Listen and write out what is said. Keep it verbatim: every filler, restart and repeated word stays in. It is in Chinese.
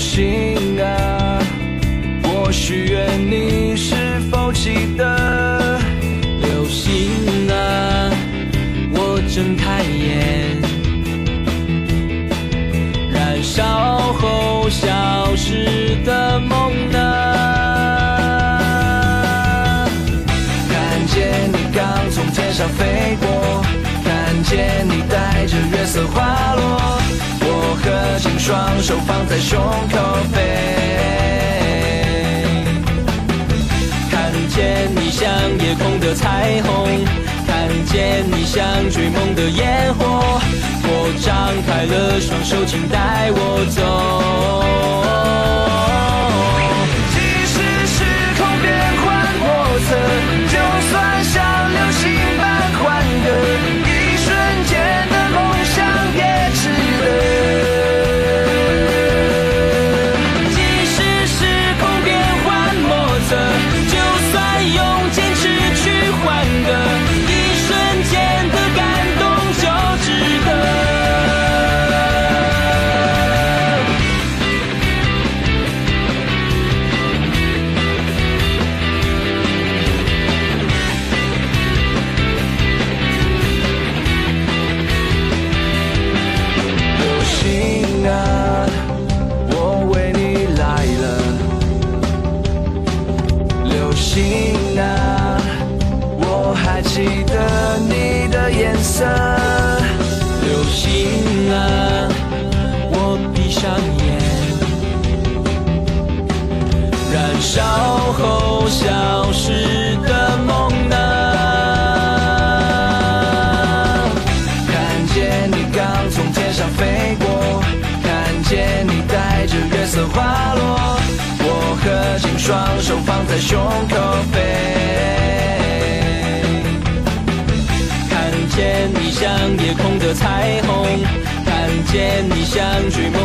星啊，我许愿你是否记得？流星啊，我睁开眼，燃烧后消失的梦呢？看见你刚从天上飞过，看见你带着月色滑落，我合紧双手放在胸口飞，看见你像夜空的彩虹，看见你像追梦的烟火，我张开了双手，请带我走。即使时空变幻莫测，就算像流星般欢歌，一瞬间的梦想也值得。即使时空变幻莫测，就算用坚持去换个一瞬间的感动就值得。流星啊，我为你来了。流星啊，我还记得你的颜色。流星啊，我闭上眼，燃烧后消失的梦呢？看见你刚从天上飞过，看见你带着月色滑落，我合紧双手放在胸口飞，看见你像夜空的彩虹，看见你像追梦